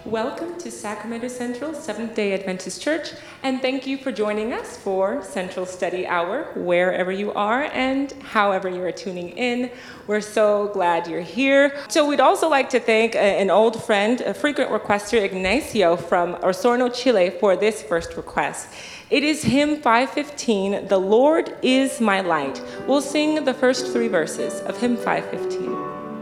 Welcome to Sacramento Central Seventh-day Adventist Church, and thank you for joining us for Central Study Hour, wherever you are and however you are tuning in. We're so glad you're here. So we'd also like to thank an old friend, a frequent requester, Ignacio from Osorno, Chile, for this first request. It is hymn 515, "The Lord is my light." We'll sing the first three verses of hymn 515.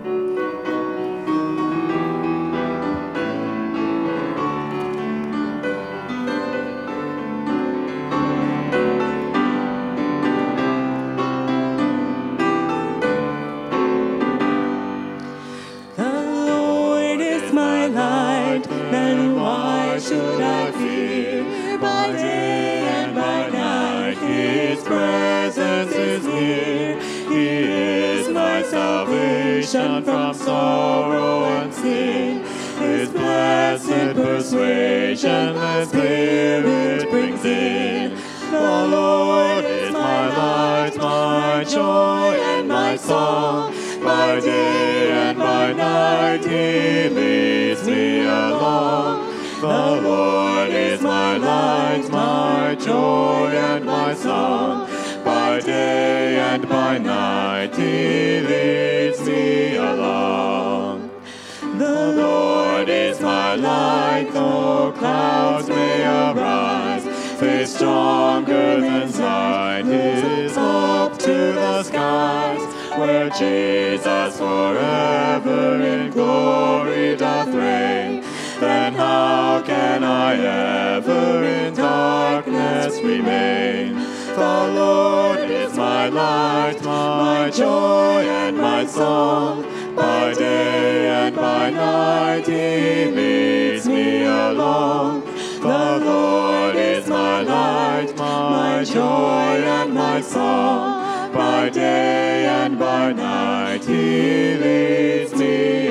From sorrow and sin, His blessed persuasion the Spirit brings in. The Lord is my light, my joy and my song. By day and by night He leads me along. The Lord is my light, my joy and my song. By day and by night He leads me along. The Lord is my light, though clouds may arise. Faith stronger than sight is up to the skies, where Jesus forever in glory doth reign. Then how can I ever in darkness remain? The Lord is my light, my joy and my song. By day and by night He leads me along. The Lord is my light, my joy and my song. By day and by night He leads me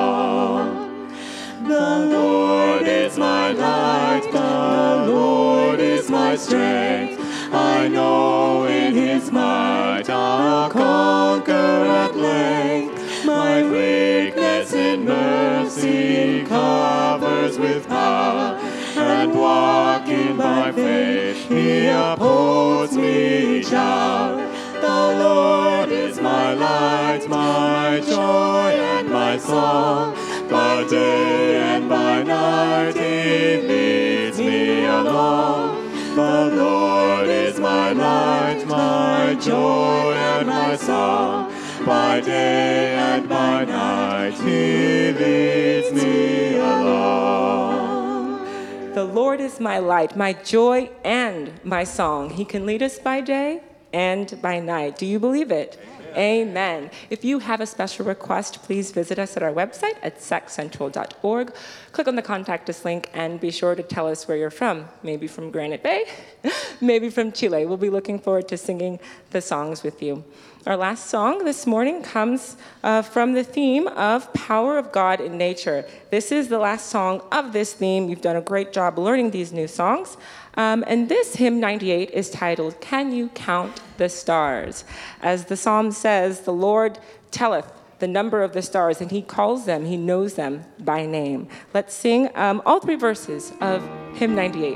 along. The Lord is my light, the Lord is my strength. I know in His might I'll conquer at length. My weakness in mercy covers with power, and walking by faith He upholds me each hour. The Lord is my light, my joy and my song. By day and by night He leads me along. The Lord is my light, my joy and my song. By day and by night He leads me along. The Lord is my light, my joy and my song. He can lead us by day and by night. Do you believe it? Amen. If you have a special request, please visit us at our website at saccentral.org. Click on the Contact Us link and be sure to tell us where you're from. Maybe from Granite Bay, maybe from Chile. We'll be looking forward to singing the songs with you. Our last song this morning comes from the theme of Power of God in Nature. This is the last song of this theme. You've done a great job learning these new songs. And this hymn 98 is titled, "Can You Count the Stars?" As the psalm says, the Lord telleth the number of the stars, and He calls them, He knows them by name. Let's sing all three verses of hymn 98.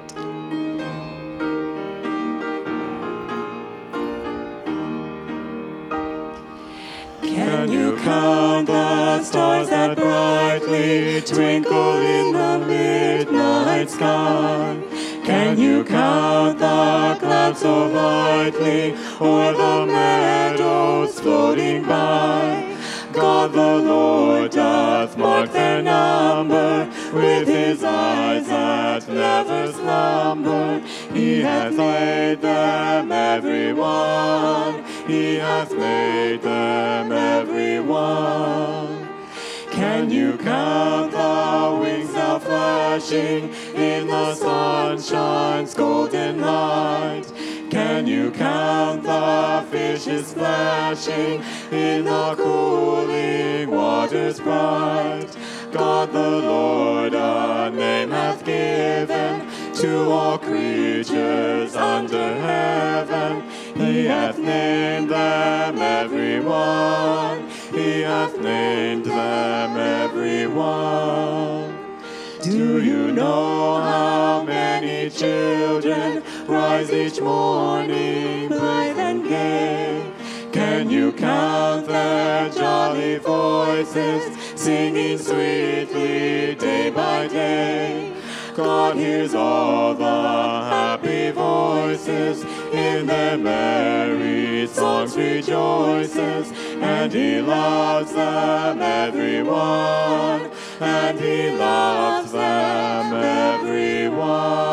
Can you count the stars that brightly twinkle in the midnight sky? Can you count the clouds so lightly o'er the meadows floating by? God the Lord doth mark their number with His eyes that never slumber. He hath laid them every one. He hath made them every one. Can you count the wings now flashing in the sunshine's golden light? Can you count the fishes splashing in the cooling waters bright? God the Lord a name hath given to all creatures under heaven. He hath named them every one. He hath named them every one. Do you know how many children rise each morning blithe and gay? Can you count their jolly voices singing sweetly day by day? God hears all the happy voices, in their merry songs rejoices, and He loves them everyone, and He loves them everyone.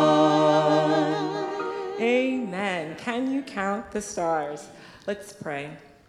Amen. Can you count the stars? Let's pray.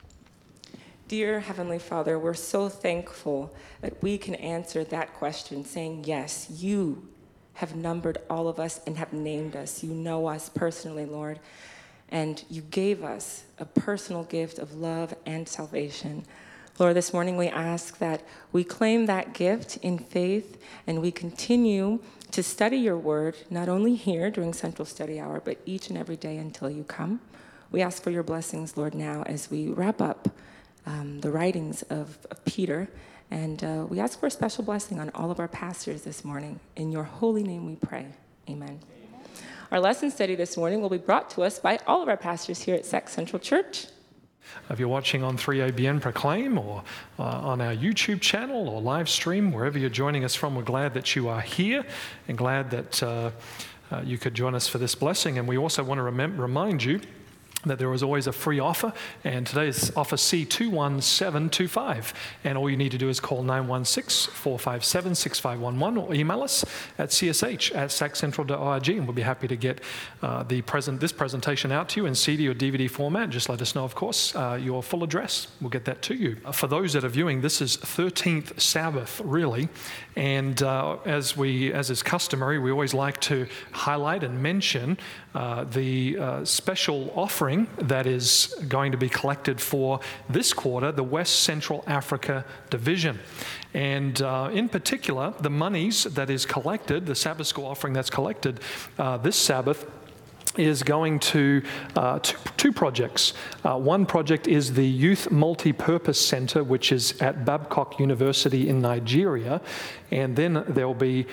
Dear Heavenly Father, we're so thankful that we can answer that question saying, yes, you have numbered all of us and have named us. You know us personally, Lord, and you gave us a personal gift of love and salvation. Lord, this morning we ask that we claim that gift in faith and we continue to study your word, not only here during Central Study Hour, but each and every day until you come. We ask for your blessings, Lord, now as we wrap up the writings of Peter. And we ask for a special blessing on all of our pastors this morning. In your holy name we pray. Amen. Our lesson study this morning will be brought to us by all of our pastors here at Sac Central Church. If you're watching on 3ABN Proclaim or on our YouTube channel or live stream, wherever you're joining us from, we're glad that you are here and glad that you could join us for this blessing. And we also want to remind you that there is always a free offer, and today's offer C21725, and all you need to do is call 916-457-6511 or email us at csh@saccentral.org, and we'll be happy to get this presentation out to you in CD or DVD format. Just let us know, of course, your full address. We'll get that to you. For those that are viewing, this is 13th Sabbath, really, and as is customary, we always like to highlight and mention the special offering that is going to be collected for this quarter, the West Central Africa Division. And in particular, the monies that is collected, the Sabbath School offering that's collected this Sabbath, is going to two projects. One project is the Youth Multi-Purpose Center, which is at Babcock University in Nigeria. And then there will be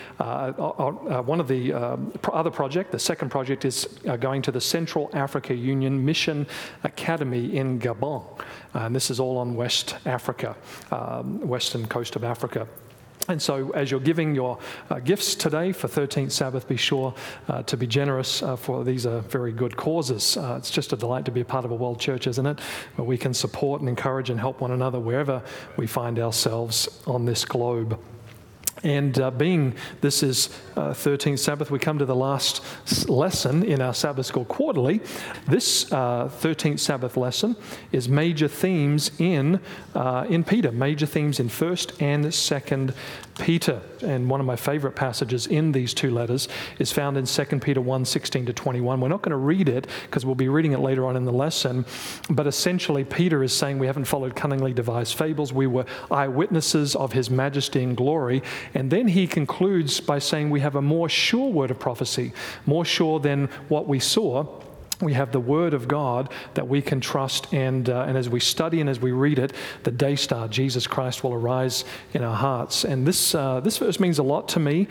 one of the other project, the second project is going to the Central Africa Union Mission Academy in Gabon. And this is all on West Africa, western coast of Africa. And so as you're giving your gifts today for 13th Sabbath, be sure to be generous, for these are very good causes. It's just a delight to be a part of a world church, isn't it? Where we can support and encourage and help one another wherever we find ourselves on this globe. And being this is 13th Sabbath, we come to the last lesson in our Sabbath School Quarterly. This 13th Sabbath lesson is major themes in Peter, major themes in 1st and 2nd Peter. And one of my favorite passages in these two letters is found in 2 Peter 1:16-21. We're not going to read it because we'll be reading it later on in the lesson. But essentially, Peter is saying we haven't followed cunningly devised fables. We were eyewitnesses of his majesty and glory. And then he concludes by saying we have a more sure word of prophecy, more sure than what we saw. We have the Word of God that we can trust, and as we study and as we read it, the day star, Jesus Christ, will arise in our hearts. And this verse means a lot to me.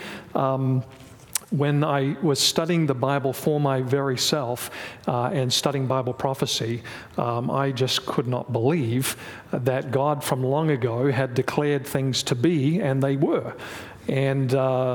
When I was studying the Bible for my very self and studying Bible prophecy, I just could not believe that God from long ago had declared things to be, and they were. And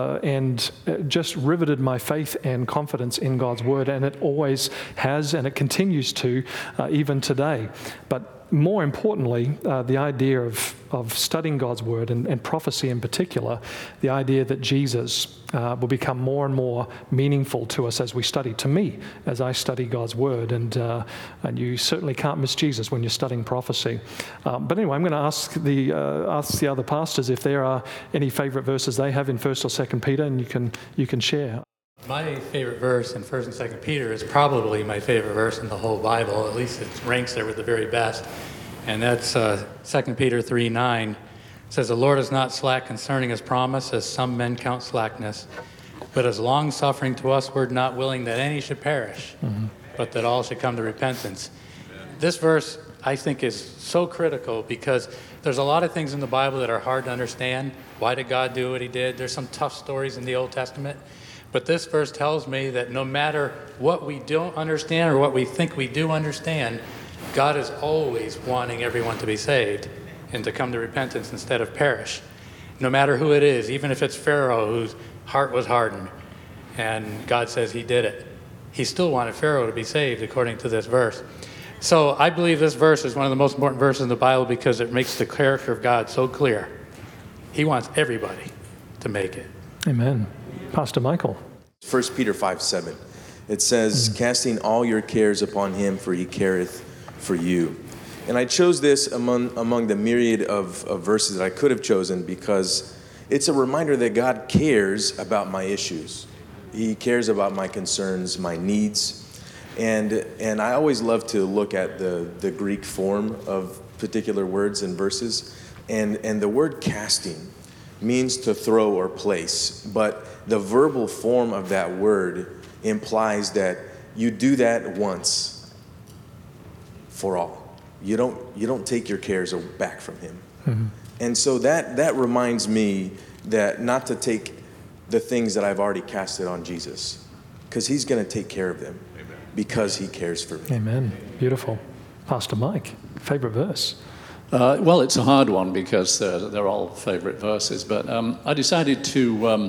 just riveted my faith and confidence in God's Word, and it always has, and it continues to even today. But more importantly, the idea of studying God's Word and prophecy in particular, the idea that Jesus will become more and more meaningful to us as we study, to me, as I study God's Word. And you certainly can't miss Jesus when you're studying prophecy. But anyway, I'm going to ask the other pastors if there are any favorite verses they have in 1st or 2nd Peter, and you can share. My favorite verse in 1st and 2nd Peter is probably my favorite verse in the whole Bible. At least it ranks there with the very best. And that's 2 Peter 3:9. It says, "The Lord is not slack concerning his promise, as some men count slackness, but is long-suffering to usward, not willing that any should perish, but that all should come to repentance." This verse I think is so critical, because there's a lot of things in the Bible that are hard to understand. Why did God do what he did? There's some tough stories in the Old Testament. But this verse tells me that no matter what we don't understand or what we think we do understand, God is always wanting everyone to be saved and to come to repentance instead of perish. No matter who it is, even if it's Pharaoh whose heart was hardened, and God says he did it, he still wanted Pharaoh to be saved according to this verse. So I believe this verse is one of the most important verses in the Bible because it makes the character of God so clear. He wants everybody to make it. Amen. Pastor Michael. 1 Peter 5:7. It says, casting all your cares upon him, for he careth for you. And I chose this among the myriad of verses that I could have chosen because it's a reminder that God cares about my issues. He cares about my concerns, my needs. And I always love to look at the Greek form of particular words and verses. And the word casting means to throw or place. But the verbal form of that word implies that you do that once for all. You don't take your cares back from him. Mm-hmm. And so that reminds me that not to take the things that I've already casted on Jesus, because he's going to take care of them. Amen. Because he cares for me. Amen. Beautiful. Pastor Mike, favorite verse? Well, it's a hard one because they're all favorite verses, but I decided to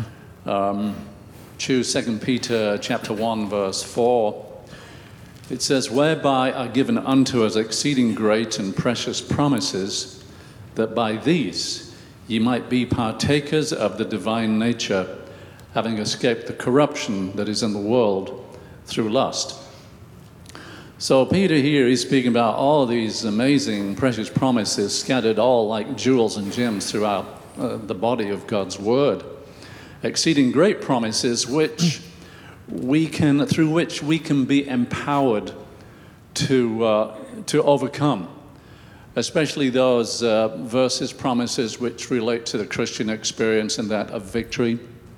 choose 2 Peter chapter 1, verse 4. It says, whereby are given unto us exceeding great and precious promises, that by these ye might be partakers of the divine nature, having escaped the corruption that is in the world through lust. So Peter here is speaking about all these amazing, precious promises scattered all like jewels and gems throughout the body of God's word. Exceeding great promises through which we can be empowered to overcome, especially those verses, promises which relate to the Christian experience and that of victory.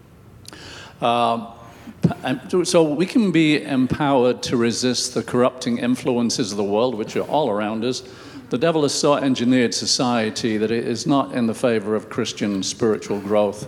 So we can be empowered to resist the corrupting influences of the world, which are all around us. The devil has so engineered society that it is not in the favor of Christian spiritual growth.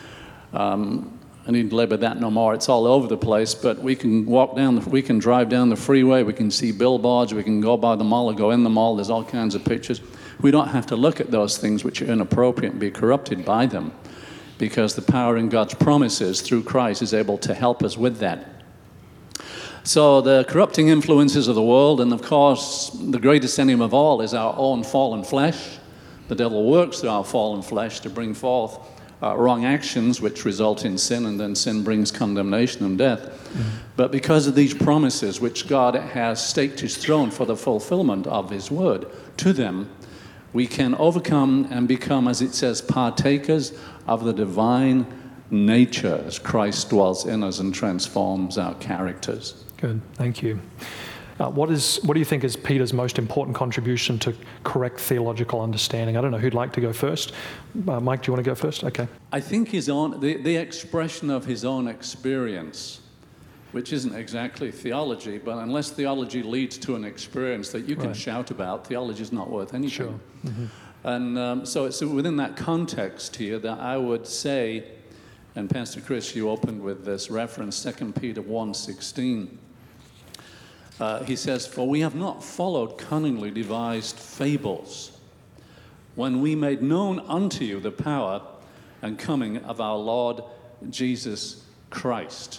I need to labor that no more. It's all over the place, but we can we can drive down the freeway, we can see billboards, we can go by the mall or go in the mall, there's all kinds of pictures. We don't have to look at those things which are inappropriate and be corrupted by them, because the power in God's promises through Christ is able to help us with that. So the corrupting influences of the world, and of course the greatest enemy of all is our own fallen flesh. The devil works through our fallen flesh to bring forth wrong actions which result in sin, and then sin brings condemnation and death. Mm-hmm. But because of these promises which God has staked his throne for the fulfillment of his word to them, we can overcome and become, as it says, partakers of the divine nature as Christ dwells in us and transforms our characters. Good, thank you. What do you think is Peter's most important contribution to correct theological understanding? I don't know who'd like to go first. Mike, do you want to go first? Okay. I think the expression of his own experience, which isn't exactly theology, but unless theology leads to an experience that you can shout about, theology is not worth anything. Sure. Mm-hmm. And so it's within that context here that I would say, and Pastor Chris, you opened with this reference, 2 Peter 1:16. He says, for we have not followed cunningly devised fables, when we made known unto you the power and coming of our Lord Jesus Christ.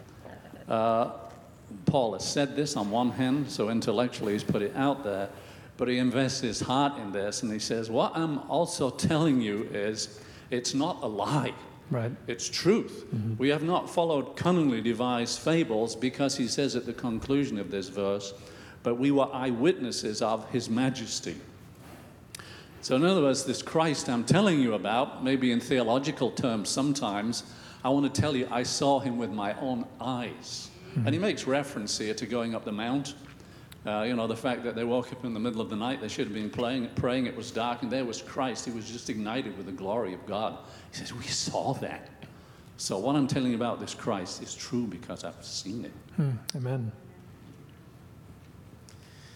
Paul has said this on one hand, so intellectually he's put it out there, but he invests his heart in this, and he says, what I'm also telling you is, it's not a lie. Right. It's truth. Mm-hmm. We have not followed cunningly devised fables, because he says at the conclusion of this verse, but we were eyewitnesses of his majesty. So in other words, this Christ I'm telling you about, maybe in theological terms sometimes, I want to tell you I saw him with my own eyes. Mm-hmm. And he makes reference here to going up the mount. The fact that they woke up in the middle of the night, they should have been praying, it was dark, and there was Christ. He was just ignited with the glory of God. He says, we saw that. So what I'm telling you about this Christ is true because I've seen it. Amen.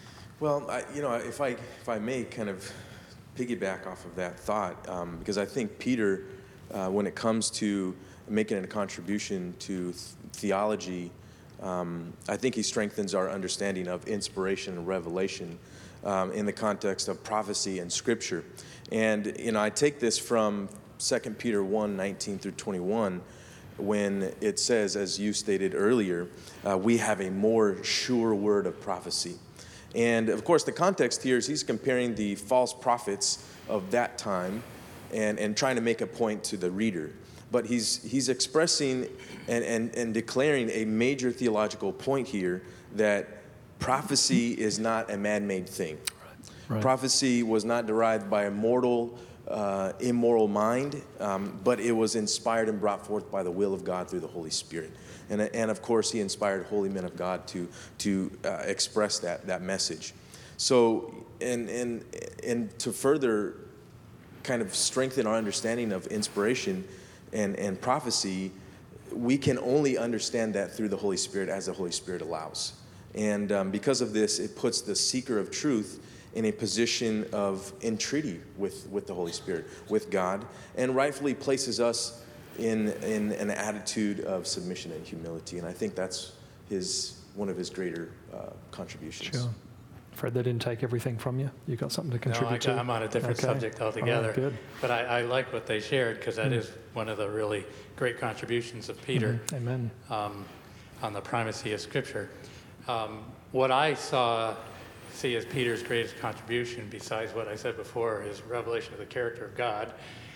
Well, if I may kind of piggyback off of that thought, because I think Peter, when it comes to making a contribution to theology, I think he strengthens our understanding of inspiration and revelation in the context of prophecy and Scripture. And I take this from 2 Peter 1:19 through 21, when it says, as you stated earlier, we have a more sure word of prophecy. And of course, the context here is he's comparing the false prophets of that time and trying to make a point to the reader. But he's expressing and declaring a major theological point here, that prophecy is not a man-made thing. Right. Prophecy was not derived by a mortal, immoral mind, but it was inspired and brought forth by the will of God through the Holy Spirit. And of course, he inspired holy men of God to express that message. So, and to further kind of strengthen our understanding of inspiration and prophecy, we can only understand that through the Holy Spirit as the Holy Spirit allows. And because of this, it puts the seeker of truth in a position of entreaty with the Holy Spirit, with God, and rightfully places us in an attitude of submission and humility. And I think that's one of his greater contributions. Sure. Fred, they didn't take everything from you? You got something to contribute to? No, I'm on a different subject altogether. Right, good. But I like what they shared, because that is one of the really great contributions of Peter. Amen. On the primacy of Scripture. What I see as Peter's greatest contribution, besides what I said before, his revelation of the character of God,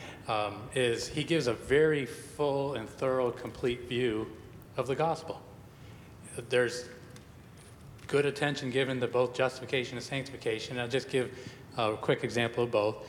is he gives a very full and thorough, complete view of the gospel. There's good attention given to both justification and sanctification. I'll just give a quick example of both.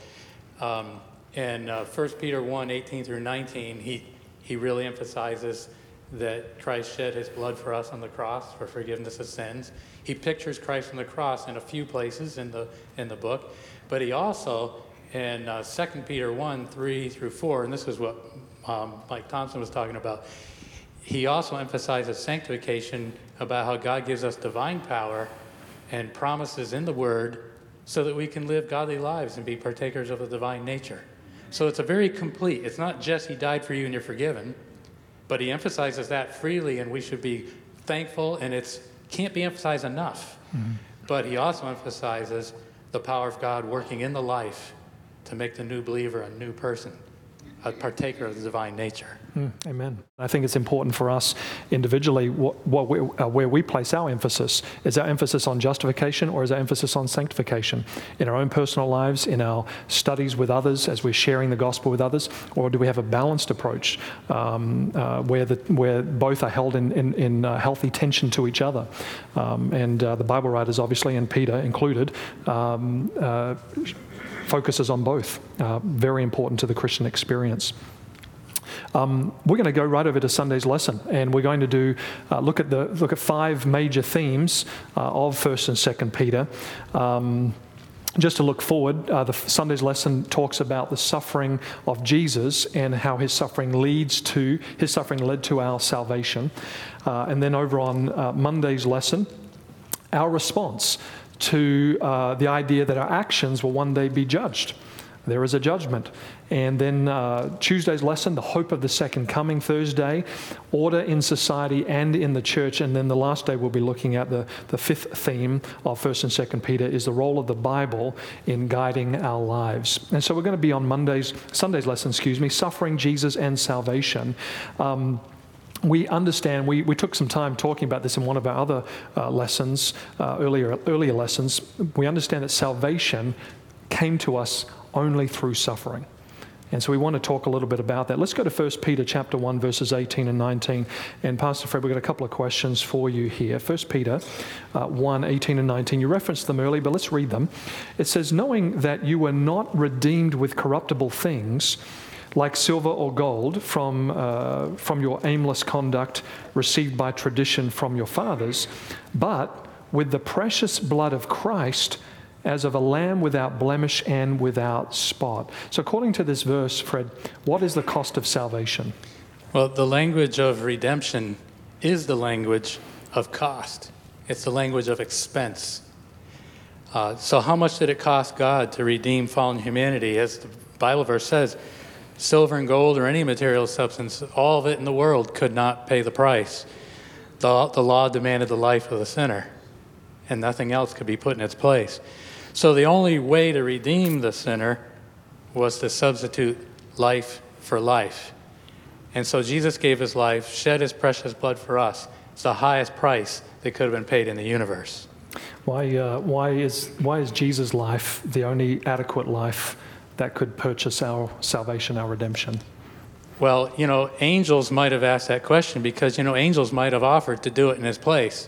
In 1 Peter 1:18 through 19, he really emphasizes that Christ shed his blood for us on the cross for forgiveness of sins. He pictures Christ on the cross in a few places in the book, but he also, in 2 Peter 1:3 through 4, and this is what Mike Thompson was talking about, he also emphasizes sanctification, about how God gives us divine power and promises in the Word so that we can live godly lives and be partakers of the divine nature. So it's a very complete, it's not just he died for you and you're forgiven, but he emphasizes that freely, and we should be thankful, and it can't be emphasized enough. Mm-hmm. But he also emphasizes the power of God working in the life to make the new believer a new person, a partaker of the divine nature. Amen. I think it's important for us individually where we place our emphasis. Is our emphasis on justification, or is our emphasis on sanctification? In our own personal lives, in our studies with others, as we're sharing the gospel with others, or do we have a balanced approach where both are held in healthy tension to each other? And the Bible writers, obviously, and Peter included, focuses on both. Very important to the Christian experience. We're going to go right over to Sunday's lesson, and we're going to do look at 5 major themes of 1st and 2nd Peter. Just to look forward, the Sunday's lesson talks about the suffering of Jesus and how his suffering led to our salvation. And then over on Monday's lesson, our response to the idea that our actions will one day be judged. There is a judgment. And then Tuesday's lesson, the hope of the second coming. Thursday, order in society and in the church. And then the last day we'll be looking at the 5th theme of 1st and 2nd Peter, is the role of the Bible in guiding our lives. And so we're going to be on Sunday's lesson, suffering, Jesus, and salvation. We understand, we took some time talking about this in one of our other lessons, earlier lessons. We understand that salvation came to us only through suffering. And so we want to talk a little bit about that. Let's go to 1 Peter chapter 1, verses 18 and 19. And Pastor Fred, we've got a couple of questions for you here. 1 Peter 1, 18 and 19. You referenced them earlier, but let's read them. It says, knowing that you were not redeemed with corruptible things, like silver or gold, from your aimless conduct received by tradition from your fathers, but with the precious blood of Christ, as of a lamb without blemish and without spot. So according to this verse, Fred, what is the cost of salvation? Well, the language of redemption is the language of cost. It's the language of expense. So how much did it cost God to redeem fallen humanity? As the Bible verse says, silver and gold or any material substance, all of it in the world could not pay the price. The law demanded the life of the sinner, and nothing else could be put in its place. So the only way to redeem the sinner was to substitute life for life. And so Jesus gave his life, shed his precious blood for us. It's the highest price that could have been paid in the universe. Why is Jesus' life the only adequate life that could purchase our salvation, our redemption? Well, angels might have asked that question because, angels might have offered to do it in his place.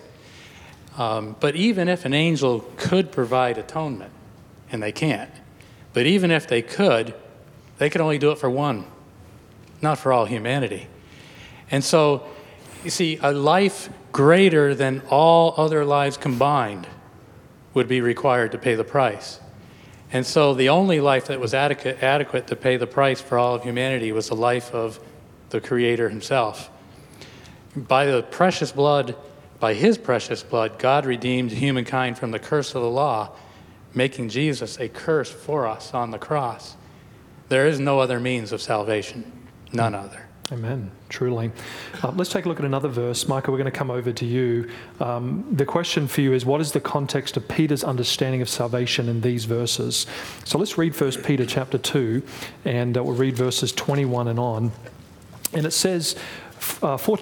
But even if an angel could provide atonement, and they can't, but even if they could only do it for one, not for all humanity. And so, you see, a life greater than all other lives combined would be required to pay the price. And so the only life that was adequate to pay the price for all of humanity was the life of the Creator himself. By his precious blood, God redeemed humankind from the curse of the law, making Jesus a curse for us on the cross. There is no other means of salvation, none other. Amen. Truly. Let's take a look at another verse. Michael, we're going to come over to you. The question for you is, what is the context of Peter's understanding of salvation in these verses? So let's read 1 Peter chapter 2, and we'll read verses 21 and on. And it says, For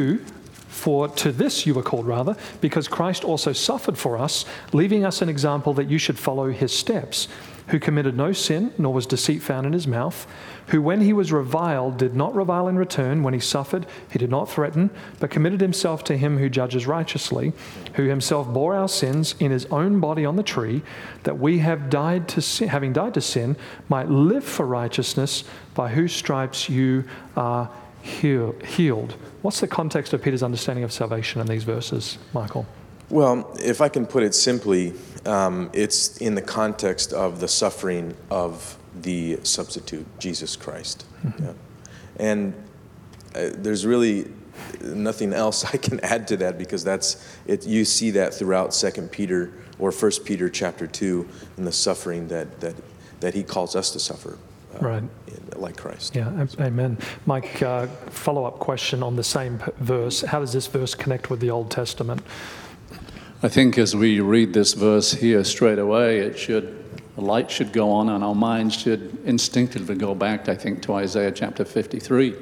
to this you were called, rather, because Christ also suffered for us, leaving us an example that you should follow his steps, who committed no sin, nor was deceit found in his mouth, who when he was reviled did not revile in return, when he suffered he did not threaten, but committed himself to him who judges righteously, who himself bore our sins in his own body on the tree, that we having died to sin, might live for righteousness, by whose stripes you are healed. What's the context of Peter's understanding of salvation in these verses, Michael? Well, if I can put it simply, it's in the context of the suffering of the substitute, Jesus Christ. Mm-hmm. Yeah. And there's really nothing else I can add to that, because that's it. You see that throughout 2 Peter or 1 Peter chapter 2, in the suffering that he calls us to suffer. Right. Like Christ. Yeah, amen. Mike, follow-up question on the same verse. How does this verse connect with the Old Testament? I think as we read this verse here straight away, a light should go on and our minds should instinctively go back, I think, to Isaiah chapter 53.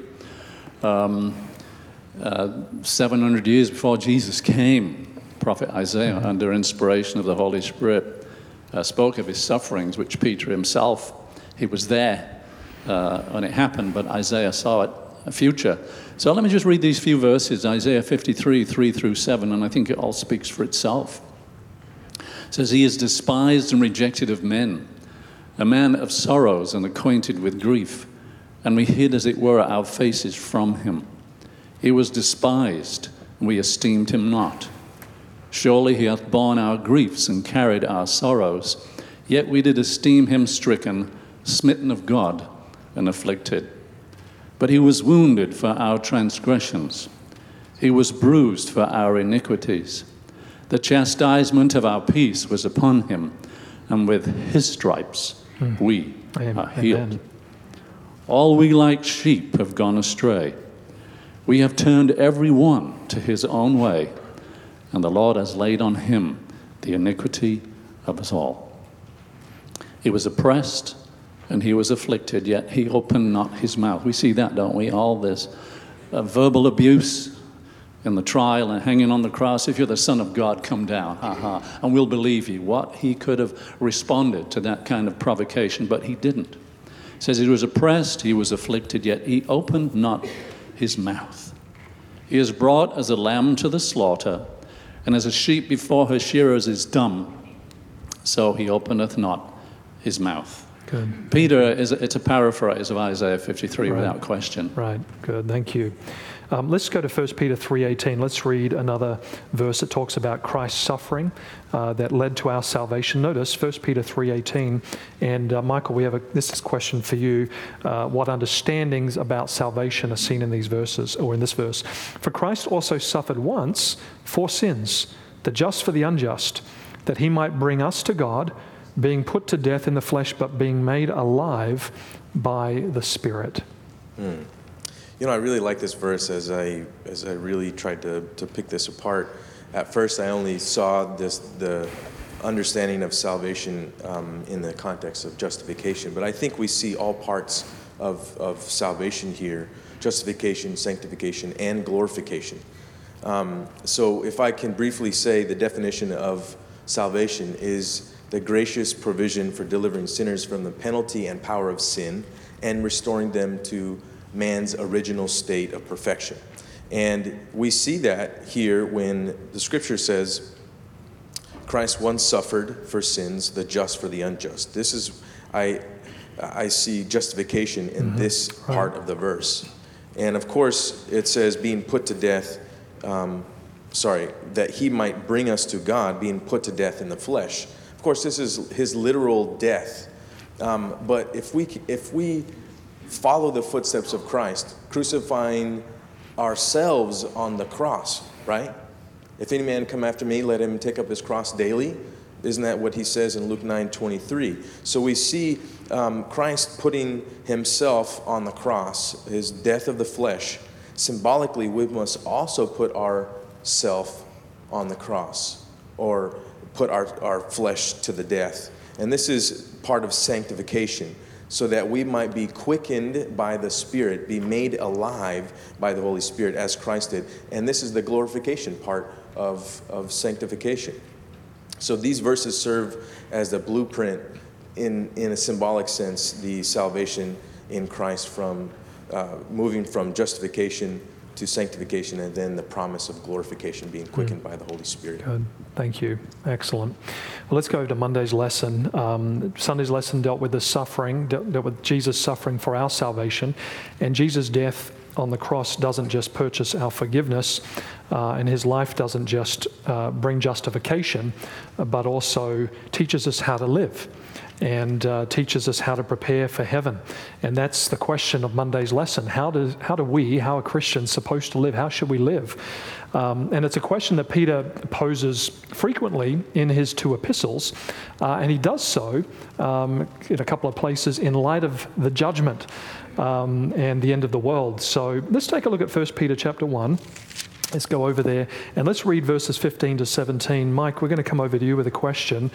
700 years before Jesus came, prophet Isaiah, under inspiration of the Holy Spirit, spoke of his sufferings, which Peter himself, he was there when it happened, but Isaiah saw it a future. So let me just read these few verses, Isaiah 53, 3 through 7, and I think it all speaks for itself. It says, He is despised and rejected of men, a man of sorrows and acquainted with grief, and we hid, as it were, our faces from him. He was despised, and we esteemed him not. Surely he hath borne our griefs and carried our sorrows, yet we did esteem him stricken, smitten of God, and afflicted. But he was wounded for our transgressions. He was bruised for our iniquities. The chastisement of our peace was upon him, and with his stripes we are healed. Amen. All we like sheep have gone astray. We have turned every one to his own way, and the Lord has laid on him the iniquity of us all. He was oppressed, and he was afflicted, yet he opened not his mouth. We see that, don't we? All this verbal abuse in the trial and hanging on the cross. If you're the Son of God, come down, and we'll believe you. What? He could have responded to that kind of provocation, but he didn't. It says he was oppressed, he was afflicted, yet he opened not his mouth. He is brought as a lamb to the slaughter, and as a sheep before her shearers is dumb, so he openeth not his mouth. Good. Peter, it's a paraphrase of Isaiah 53 without question. Right, good, thank you. Let's go to 1 Peter 3:18. Let's read another verse that talks about Christ's suffering that led to our salvation. Notice 1 Peter 3:18. And Michael, this is a question for you. What understandings about salvation are seen in these verses, or in this verse? For Christ also suffered once for sins, the just for the unjust, that he might bring us to God, being put to death in the flesh, but being made alive by the Spirit. You know, I really like this verse as I really tried to pick this apart. At first, I only saw the understanding of salvation in the context of justification, but I think we see all parts of salvation here: justification, sanctification, and glorification. So if I can briefly say, the definition of salvation is the gracious provision for delivering sinners from the penalty and power of sin and restoring them to man's original state of perfection. And we see that here when the scripture says, Christ once suffered for sins, the just for the unjust. This is, I see justification in this part of the verse. And of course, it says being put to death, that he might bring us to God, being put to death in the flesh. Of course, this is his literal death. But if we follow the footsteps of Christ, crucifying ourselves on the cross, right? If any man come after me, let him take up his cross daily. Isn't that what he says in Luke 9:23? So we see Christ putting himself on the cross, his death of the flesh. Symbolically, we must also put ourself on the cross, or put our flesh to the death. And this is part of sanctification, so that we might be quickened by the Spirit, be made alive by the Holy Spirit as Christ did. And this is the glorification part of sanctification. So these verses serve as the blueprint, in a symbolic sense, the salvation in Christ, from moving from justification to sanctification, and then the promise of glorification, being quickened by the Holy Spirit. Good. Thank you. Excellent. Well, let's go over to Monday's lesson. Sunday's lesson dealt with the suffering, dealt with Jesus suffering for our salvation, and Jesus' death on the cross doesn't just purchase our forgiveness, and his life doesn't just bring justification, but also teaches us how to live, and teaches us how to prepare for heaven. And that's the question of Monday's lesson. How are Christians supposed to live? How should we live? And it's a question that Peter poses frequently in his two epistles, and he does so in a couple of places in light of the judgment and the end of the world. So let's take a look at 1 Peter chapter 1. Let's go over there and let's read verses 15 to 17. Mike, we're going to come over to you with a question.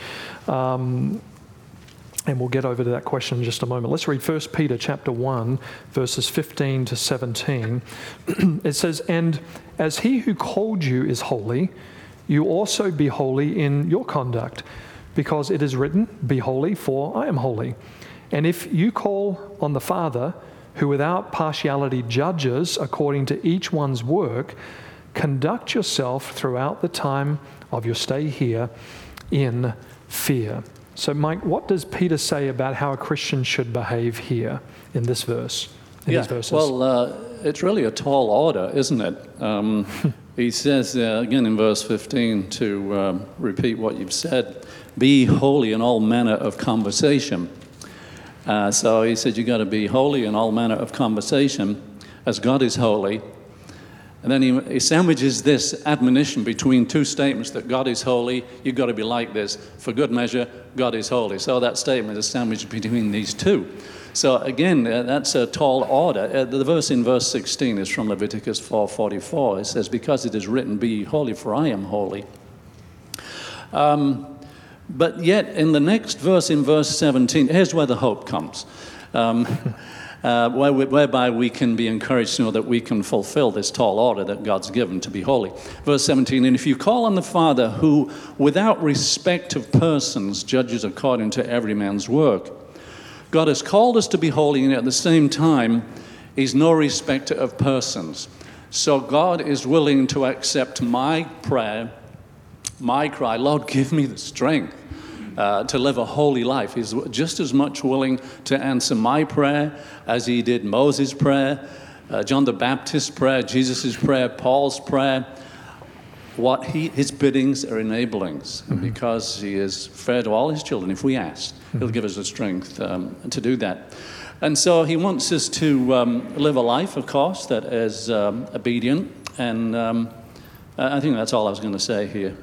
And we'll get over to that question in just a moment. Let's read 1 Peter chapter 1, verses 15 to 17. It says, "And as he who called you is holy, you also be holy in your conduct, because it is written, 'Be holy, for I am holy.' And if you call on the Father, who without partiality judges according to each one's work, conduct yourself throughout the time of your stay here in fear." So, Mike, what does Peter say about how a Christian should behave here in this verse, these verses? Well, it's really a tall order, isn't it? He says, again in verse 15, to repeat what you've said, be holy in all manner of conversation. So he said, you've got to be holy in all manner of conversation, as God is holy. And then he sandwiches this admonition between two statements that God is holy, you've got to be like this. For good measure, God is holy. So that statement is sandwiched between these two. So again, that's a tall order. The verse in verse 16 is from Leviticus 4:44. It says, because it is written, be ye holy, for I am holy. But yet in the next verse, in verse 17, here's where the hope comes. Whereby we can be encouraged to know that we can fulfill this tall order that God's given to be holy. Verse 17, and if you call on the Father, who without respect of persons judges according to every man's work. God has called us to be holy, and at the same time, he's no respecter of persons. So God is willing to accept my prayer, my cry, Lord, give me the strength to live a holy life. He's just as much willing to answer my prayer as he did Moses' prayer, John the Baptist's prayer, Jesus' prayer, Paul's prayer. What his biddings are enablings, because he is fair to all his children. If we ask, he'll give us the strength to do that. And so he wants us to live a life, of course, that is obedient. And I think that's all I was going to say here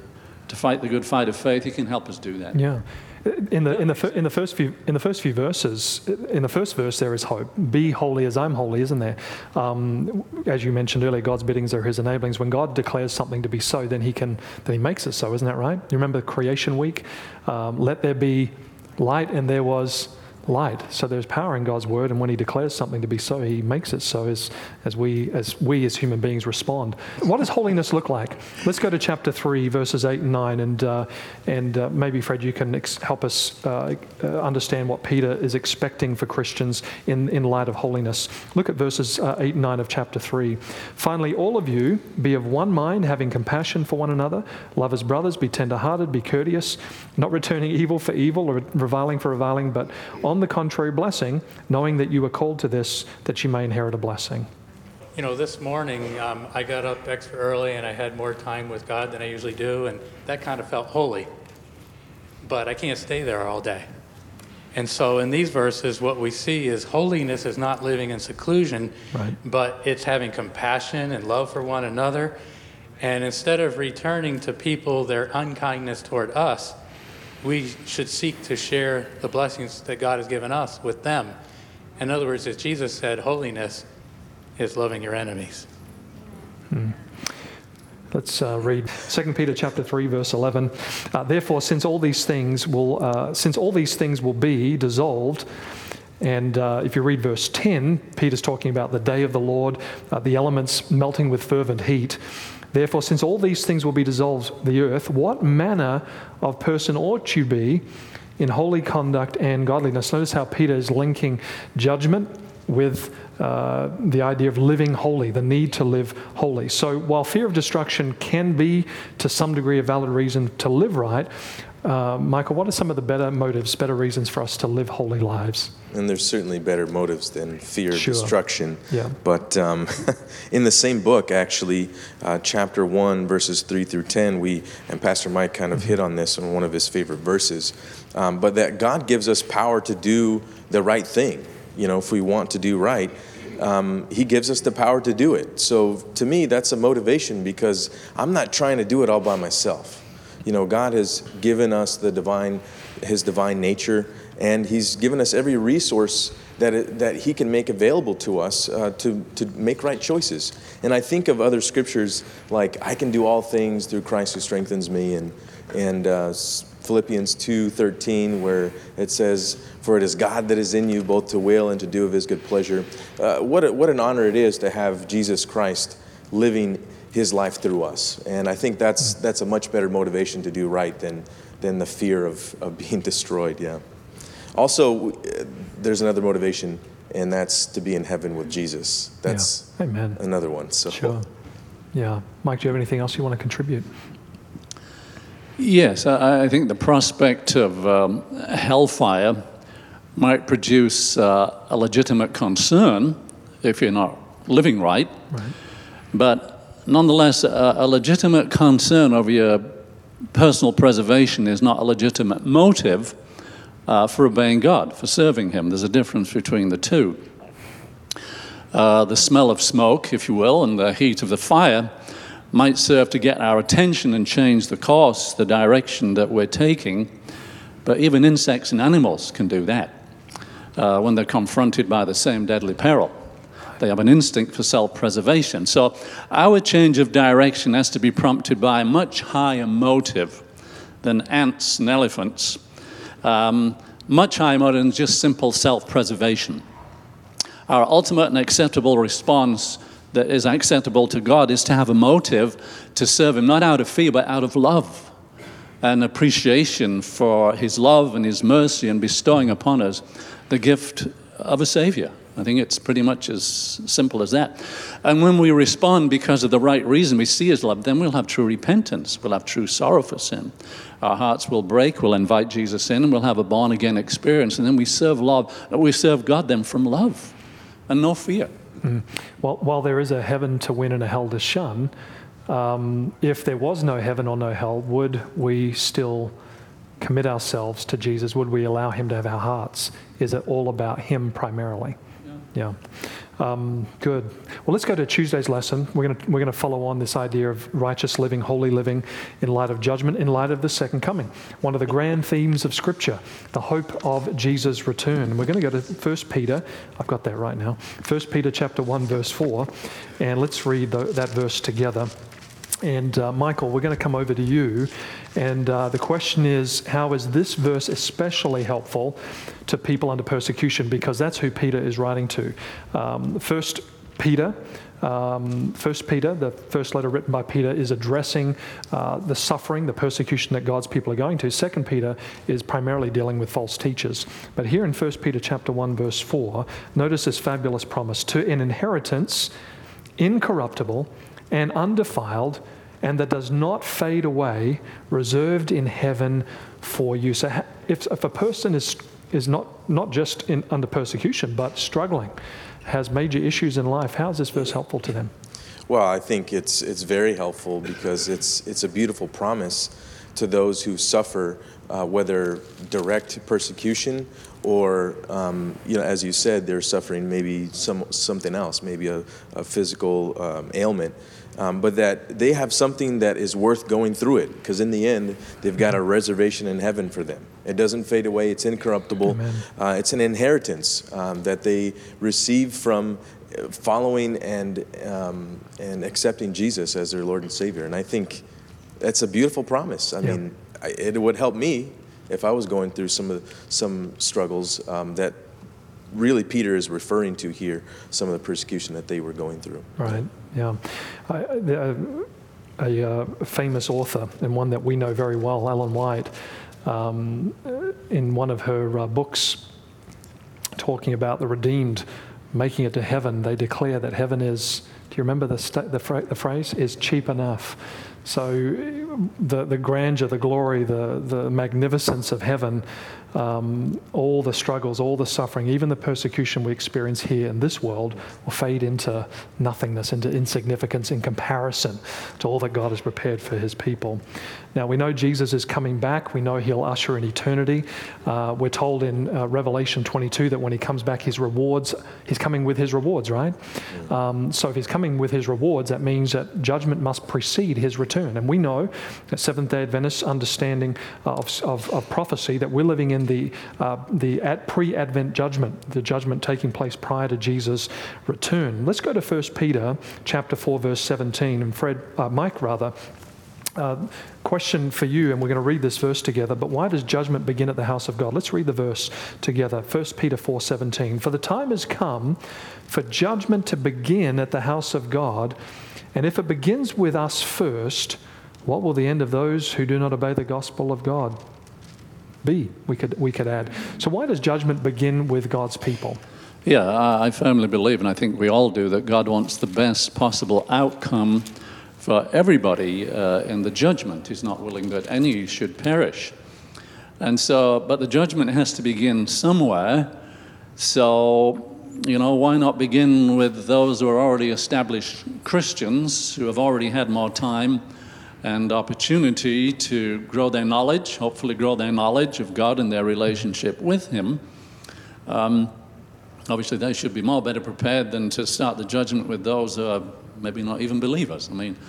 to fight the good fight of faith, he can help us do that. Yeah. In the first few verses, in the first verse there is hope. Be holy as I'm holy, isn't there? As you mentioned earlier, God's biddings are his enablings. When God declares something to be so, then he makes it so, isn't that right? You remember Creation Week? Let there be light, and there was light. So there's power in God's word, and when he declares something to be so, he makes it so as we as human beings respond. What does holiness look like? Let's go to chapter 3, verses 8 and 9, and maybe, Fred, you can help us understand what Peter is expecting for Christians in light of holiness. Look at verses 8 and 9 of chapter 3. Finally, all of you be of one mind, having compassion for one another, love as brothers, be tender-hearted, be courteous, not returning evil for evil or reviling for reviling, but on the contrary, blessing, knowing that you are called to this, that you may inherit a blessing. You know, this morning I got up extra early and I had more time with God than I usually do, and that kind of felt holy. But I can't stay there all day. And so in these verses, what we see is holiness is not living in seclusion, Right. but it's having compassion and love for one another. And instead of returning to people their unkindness toward us, we should seek to share the blessings that God has given us with them. In other words, as Jesus said, holiness is loving your enemies. Let's read 2 Peter chapter 3, verse 11. Therefore, since all these things will be dissolved, and if you read verse 10, Peter's talking about the day of the Lord, the elements melting with fervent heat. Therefore, since all these things will be dissolved, the earth, what manner of person ought you be in holy conduct and godliness? Notice how Peter is linking judgment with the idea of living holy, the need to live holy. So while fear of destruction can be, to some degree, a valid reason to live right, Michael, what are some of the better motives, better reasons for us to live holy lives? And there's certainly better motives than fear of Sure. destruction. Yeah. But in the same book, actually, chapter 1, verses 3 through 10, and Pastor Mike kind of hit on this in one of his favorite verses, but that God gives us power to do the right thing. You know, if we want to do right, he gives us the power to do it. So to me, that's a motivation, because I'm not trying to do it all by myself. You know, God has given us his divine nature, and he's given us every resource that he can make available to us to make right choices. And I think of other scriptures like, I can do all things through Christ who strengthens me, and Philippians 2:13, where it says, for it is God that is in you, both to will and to do of his good pleasure. What an honor it is to have Jesus Christ living his life through us. And I think that's a much better motivation to do right than the fear of being destroyed, yeah. Also, there's another motivation, and that's to be in heaven with Jesus. That's Amen. Another one. So. Sure. Yeah. Mike, do you have anything else you want to contribute? Yes, I think the prospect of hellfire might produce a legitimate concern if you're not living right. But nonetheless, a legitimate concern over your personal preservation is not a legitimate motive for obeying God, for serving him. There's a difference between the two. The smell of smoke, if you will, and the heat of the fire might serve to get our attention and change the course, the direction that we're taking. But even insects and animals can do that when they're confronted by the same deadly peril. They have an instinct for self-preservation. So our change of direction has to be prompted by a much higher motive than ants and elephants. Much higher motive than just simple self-preservation. Our ultimate and acceptable response that is acceptable to God is to have a motive to serve him, not out of fear, but out of love and appreciation for his love and his mercy and bestowing upon us the gift of a Savior. I think it's pretty much as simple as that. And when we respond because of the right reason, we see his love, then we'll have true repentance. We'll have true sorrow for sin. Our hearts will break, we'll invite Jesus in, and we'll have a born-again experience. And then we serve God then from love and no fear. Well, while there is a heaven to win and a hell to shun, if there was no heaven or no hell, would we still commit ourselves to Jesus? Would we allow him to have our hearts? Is it all about him primarily? Yeah. Good. Well, let's go to Tuesday's lesson. We're going to follow on this idea of righteous living, holy living in light of judgment, in light of the second coming. One of the grand themes of Scripture, the hope of Jesus' return. We're going to go to 1 Peter. I've got that right now. 1 Peter chapter 1, verse 4. And let's read that verse together. And Michael, we're going to come over to you. And the question is, how is this verse especially helpful to people under persecution? Because that's who Peter is writing to. 1 Peter, the first letter written by Peter, is addressing the suffering, the persecution that God's people are going to. 2 Peter is primarily dealing with false teachers. But here in 1 Peter chapter 1, verse 4, notice this fabulous promise: to an inheritance incorruptible and undefiled, and that does not fade away, reserved in heaven for you. So if a person is not just under persecution, but struggling, has major issues in life, how is this verse helpful to them? Well, I think it's very helpful because it's a beautiful promise to those who suffer, whether direct persecution or, as you said, they're suffering maybe something else, maybe a physical ailment. But that they have something that is worth going through it, because in the end, they've got a reservation in heaven for them. It doesn't fade away. It's incorruptible. It's an inheritance that they receive from following and accepting Jesus as their Lord and Savior. And I think that's a beautiful promise. I mean, it would help me if I was going through some struggles that really Peter is referring to here, some of the persecution that they were going through. Right, yeah. A famous author, and one that we know very well, Ellen White, in one of her books talking about the redeemed making it to heaven, they declare that heaven is, do you remember the phrase, is cheap enough. So the grandeur, the glory, the magnificence of heaven, all the struggles, all the suffering, even the persecution we experience here in this world will fade into nothingness, into insignificance in comparison to all that God has prepared for his people. Now, we know Jesus is coming back. We know he'll usher in eternity. We're told in Revelation 22 that when he comes back, he's coming with his rewards, right? So if he's coming with his rewards, that means that judgment must precede his return. And we know, at Seventh-day Adventists' understanding of prophecy, that we're living in the pre-Advent judgment, the judgment taking place prior to Jesus' return. Let's go to 1 Peter chapter 4, verse 17. And Mike, question for you, and we're going to read this verse together, but why does judgment begin at the house of God? Let's read the verse together. 1 Peter 4:17. For the time has come for judgment to begin at the house of God, and if it begins with us first, what will the end of those who do not obey the gospel of God be? We could add. So why does judgment begin with God's people? Yeah, I firmly believe, and I think we all do, that God wants the best possible outcome for everybody in the judgment. He's not willing that any should perish. And so, but the judgment has to begin somewhere. So, why not begin with those who are already established Christians, who have already had more time and opportunity to grow their knowledge, hopefully grow their knowledge of God and their relationship with him. Obviously, they should be better prepared than to start the judgment with those who are maybe not even believers.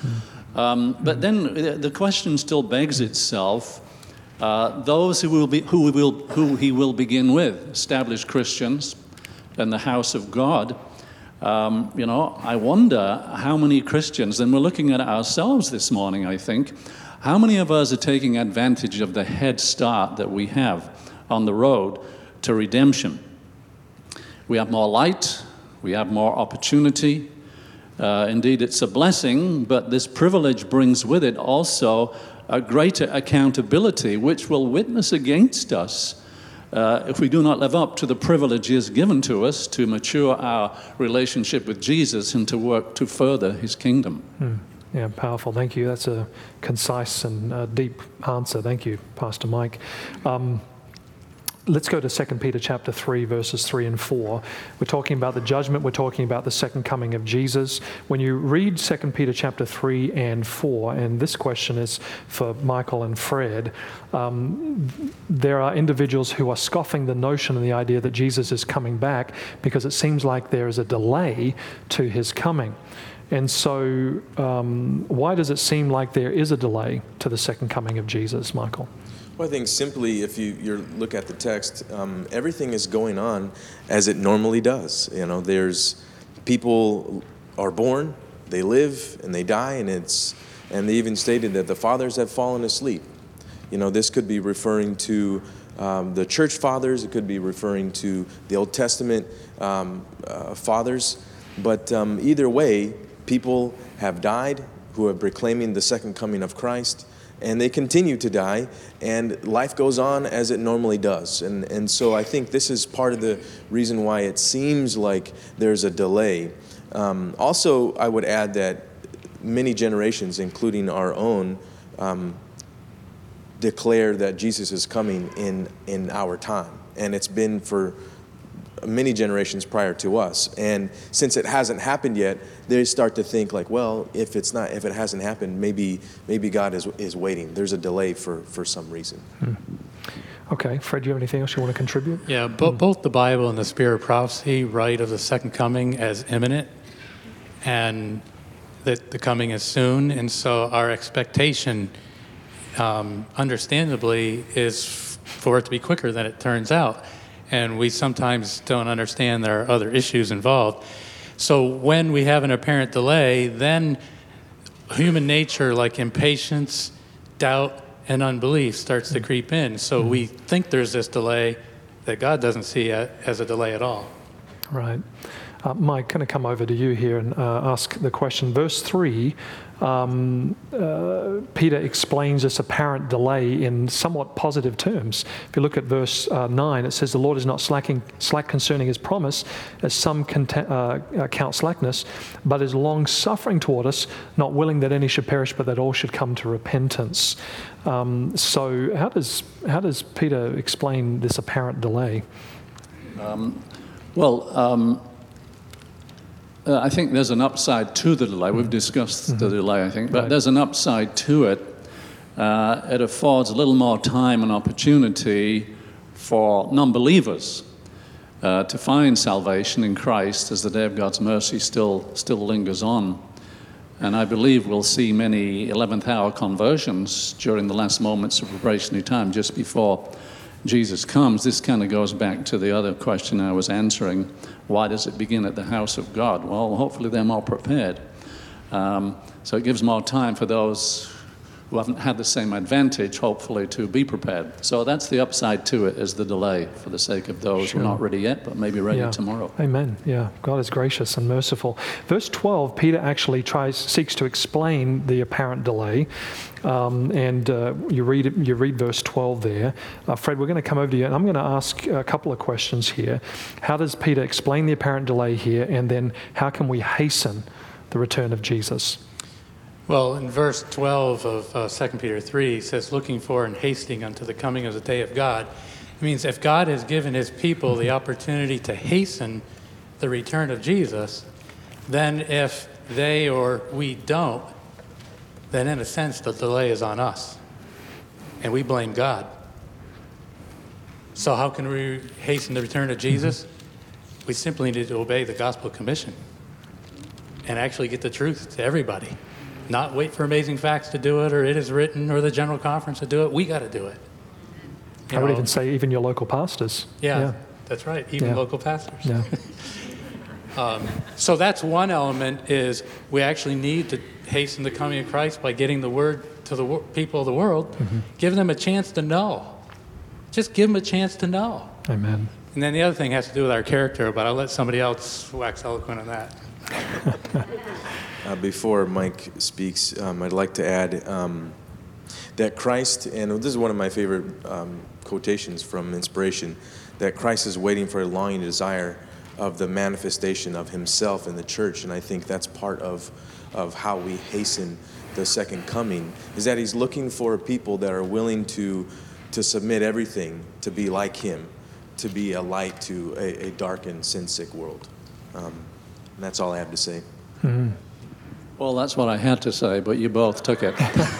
But then the question still begs itself: those who he will begin with, established Christians in the house of God. I wonder how many Christians, and we're looking at ourselves this morning, I think, how many of us are taking advantage of the head start that we have on the road to redemption? We have more light, we have more opportunity. Indeed, it's a blessing, but this privilege brings with it also a greater accountability, which will witness against us if we do not live up to the privileges given to us to mature our relationship with Jesus and to work to further his kingdom. Yeah, powerful. Thank you. That's a concise and deep answer. Thank you, Pastor Mike. let's go to 2 Peter chapter 3, verses 3 and 4. We're talking about the judgment. We're talking about the second coming of Jesus. When you read 2 Peter chapter 3 and 4, and this question is for Michael and Fred, there are individuals who are scoffing the notion and the idea that Jesus is coming back because it seems like there is a delay to his coming. And so why does it seem like there is a delay to the second coming of Jesus, Michael? Well, I think simply if you look at the text, everything is going on as it normally does. You know, there's people are born, they live, and they die, and they even stated that the fathers have fallen asleep. You know, this could be referring to the church fathers, it could be referring to the Old Testament fathers, but either way, people have died who are proclaiming the second coming of Christ, and they continue to die, and life goes on as it normally does. And so I think this is part of the reason why it seems like there's a delay. Also, I would add that many generations, including our own, declare that Jesus is coming in our time. And it's been for many generations prior to us. And since it hasn't happened yet, they start to think like, well, if it hasn't happened, maybe God is waiting. There's a delay for some reason. Okay, Fred, do you have anything else you want to contribute? Yeah, both the Bible and the Spirit of Prophecy write of the second coming as imminent, and that the coming is soon. And so our expectation, understandably, is for it to be quicker than it turns out. And we sometimes don't understand there are other issues involved. So when we have an apparent delay, then human nature, like impatience, doubt, and unbelief, starts to creep in. So we think there's this delay that God doesn't see as a delay at all. Right. Mike, going to come over to you here and ask the question. Verse 3, Peter explains this apparent delay in somewhat positive terms. If you look at verse 9, it says, "The Lord is not slack concerning his promise, as some count slackness, but is long-suffering toward us, not willing that any should perish, but that all should come to repentance." So how does Peter explain this apparent delay? I think there's an upside to the delay. We've discussed the delay, I think, but there's an upside to it. It affords a little more time and opportunity for non-believers to find salvation in Christ as the day of God's mercy still lingers on. And I believe we'll see many 11th hour conversions during the last moments of probationary time just before Jesus comes. This kind of goes back to the other question I was answering. Why does it begin at the house of God? Well, hopefully they're more prepared. So it gives more time for those who haven't had the same advantage, hopefully, to be prepared. So that's the upside to it, is the delay, for the sake of those who are not ready yet, but maybe ready tomorrow. Amen. Yeah, God is gracious and merciful. Verse 12, Peter actually seeks to explain the apparent delay. You read verse 12 there. Fred, we're going to come over to you, and I'm going to ask a couple of questions here. How does Peter explain the apparent delay here, and then how can we hasten the return of Jesus? Well, in verse 12 of 2 Peter 3, it says, "Looking for and hasting unto the coming of the day of God." It means if God has given his people the opportunity to hasten the return of Jesus, then if they or we don't, then in a sense the delay is on us. And we blame God. So how can we hasten the return of Jesus? We simply need to obey the gospel commission and actually get the truth to everybody. Not wait for Amazing Facts to do it, or It Is Written, or the General Conference to do it. We got to do it. I would even say even your local pastors. Yeah, that's right. Even local pastors. Yeah. So that's one element, is we actually need to hasten the coming of Christ by getting the word to the people of the world. Give them a chance to know. Just give them a chance to know. Amen. And then the other thing has to do with our character, but I'll let somebody else wax eloquent on that. Before Mike speaks, I'd like to add that Christ, and this is one of my favorite quotations from Inspiration, that Christ is waiting for a longing desire of the manifestation of himself in the church. And I think that's part of how we hasten the second coming, is that he's looking for people that are willing to submit everything to be like him. to be a light to a dark and sin-sick world. And that's all I have to say. Mm-hmm. Well, that's what I had to say, but you both took it.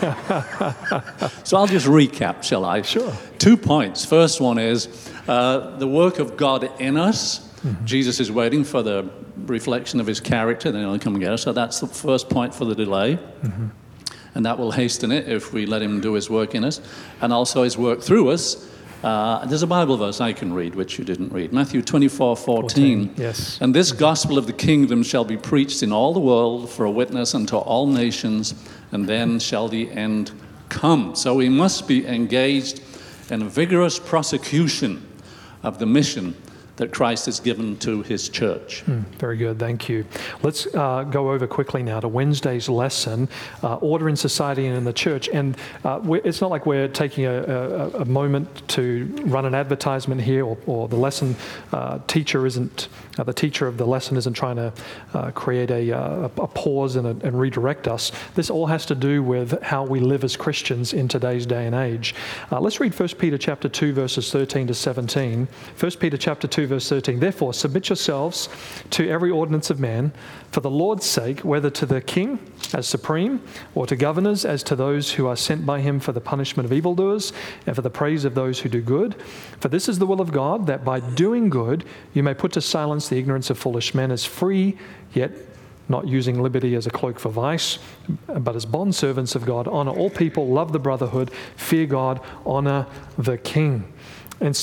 So I'll just recap, shall I? Sure. 2 points. First one is the work of God in us. Mm-hmm. Jesus is waiting for the reflection of his character, then he'll come and get us. So that's the first point for the delay. Mm-hmm. And that will hasten it if we let him do his work in us. And also his work through us. There's a Bible verse I can read, which you didn't read. Matthew 24:14. Yes. And this gospel of the kingdom shall be preached in all the world for a witness unto all nations, and then shall the end come. So we must be engaged in a vigorous prosecution of the mission that Christ has given to his church. Very good, thank you. Let's go over quickly now to Wednesday's lesson, order in society and in the church. And it's not like we're taking a moment to run an advertisement here, or the lesson teacher isn't, the teacher of the lesson isn't trying to create a pause and redirect us. This all has to do with how we live as Christians in today's day and age. Let's read 1 Peter chapter 2, verses 13 to 17. 1 Peter chapter 2, verse 13. Therefore, submit yourselves to every ordinance of man for the Lord's sake, whether to the king as supreme, or to governors as to those who are sent by him for the punishment of evildoers and for the praise of those who do good. For this is the will of God, that by doing good you may put to silence the ignorance of foolish men, as free, yet not using liberty as a cloak for vice, but as bondservants of God. Honor all people, love the brotherhood, fear God, honor the king. And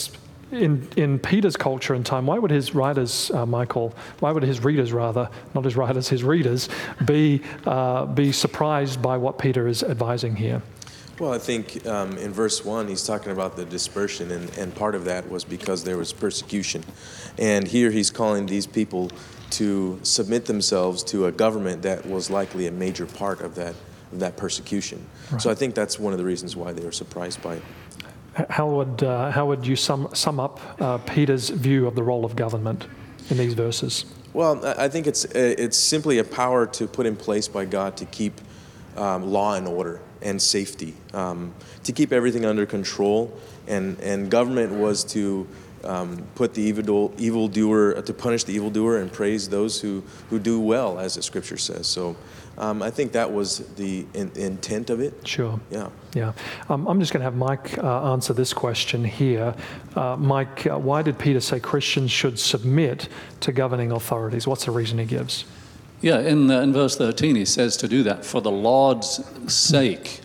in Peter's culture and time, why would his writers, why would his readers rather, not his writers, his readers, be surprised by what Peter is advising here? Well, I think in verse 1, he's talking about the dispersion, and part of that was because there was persecution. And here he's calling these people to submit themselves to a government that was likely a major part of that persecution. Right. So I think that's one of the reasons why they were surprised by it. How would you sum up Peter's view of the role of government in these verses? Well, I think it's simply a power to put in place by God to keep law and order and safety, to keep everything under control. And government was to put the evildoer, to punish the evildoer and praise those who do well, as the scripture says. So I think that was the intent of it. Sure. Yeah. Yeah. I'm just going to have Mike answer this question here. Mike, why did Peter say Christians should submit to governing authorities? What's the reason he gives? Yeah, in verse 13 he says to do that for the Lord's sake.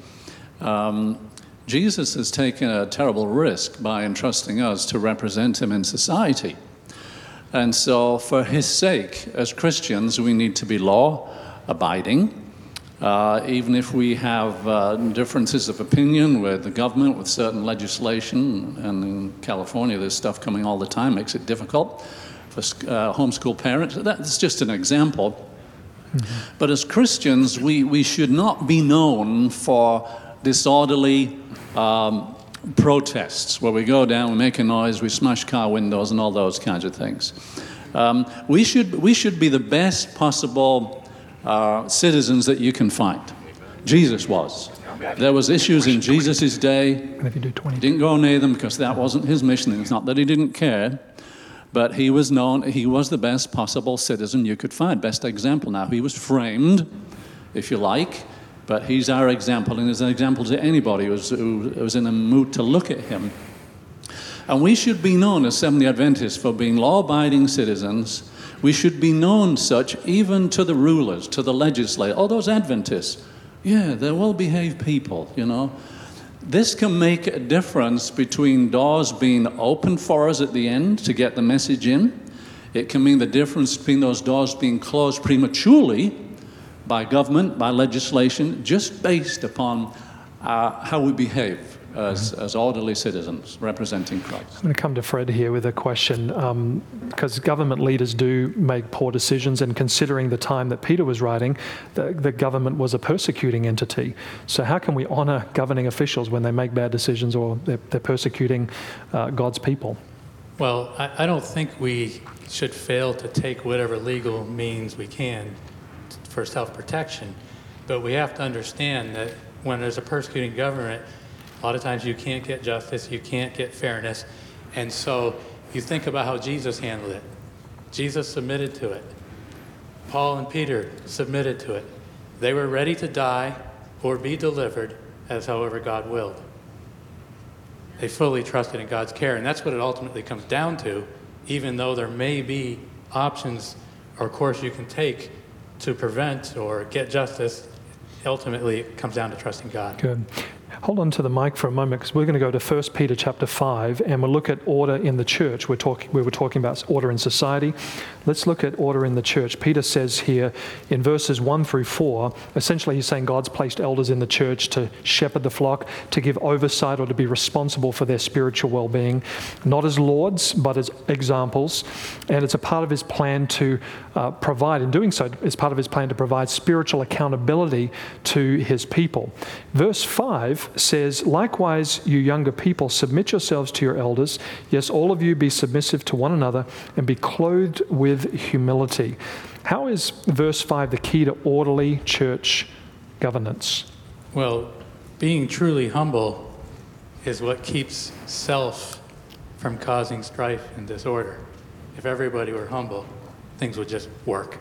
Jesus has taken a terrible risk by entrusting us to represent him in society. And so for his sake, as Christians, we need to be law-abiding. Even if we have differences of opinion with the government, with certain legislation, and in California there's stuff coming all the time, makes it difficult for homeschool parents. That's just an example. Mm-hmm. But as Christians, we should not be known for disorderly protests, where we go down, we make a noise, we smash car windows and all those kinds of things. We should be the best possible citizens that you can find. Jesus was. There was issues in Jesus' day. He didn't go near them because that wasn't his mission. It's not that he didn't care, but he was known, he was the best possible citizen you could find, best example. Now, he was framed, if you like, but he's our example, and is an example to anybody who was in a mood to look at him. And we should be known as Seventh-day Adventists for being law-abiding citizens. We should be known such even to the rulers, to the legislators. Oh, those Adventists, yeah, they're well-behaved people, you know. This can make a difference between doors being open for us at the end to get the message in. It can mean the difference between those doors being closed prematurely by government, by legislation, just based upon how we behave as orderly citizens representing Christ. I'm going to come to Fred here with a question, because government leaders do make poor decisions, and considering the time that Peter was writing, the government was a persecuting entity. So how can we honor governing officials when they make bad decisions or they're persecuting God's people? Well, I don't think we should fail to take whatever legal means we can for self-protection, but we have to understand that when there's a persecuting government, a lot of times you can't get justice, you can't get fairness, and so You think about how Jesus handled it. Jesus submitted to it. Paul and Peter submitted to it. They were ready to die or be delivered as however God willed. They fully trusted in God's care, and that's what it ultimately comes down to, even though there may be options or course you can take to prevent or get justice. Ultimately, it comes down to trusting God. Good. Hold on to the mic for a moment, because we're going to go to 1 Peter chapter 5, and we'll look at order in the church. We were talking about order in society. Let's look at order in the church. Peter says here in verses 1 through 4, essentially he's saying God's placed elders in the church to shepherd the flock, to give oversight or to be responsible for their spiritual well-being, not as lords, but as examples. And it's a part of his plan to provide, in doing so, it's part of his plan to provide spiritual accountability to his people. Verse 5 says, likewise, you younger people, submit yourselves to your elders. Yes, all of you be submissive to one another and be clothed with humility. How is verse 5 the key to orderly church governance? Well, being truly humble is what keeps self from causing strife and disorder. If everybody were humble, things would just work.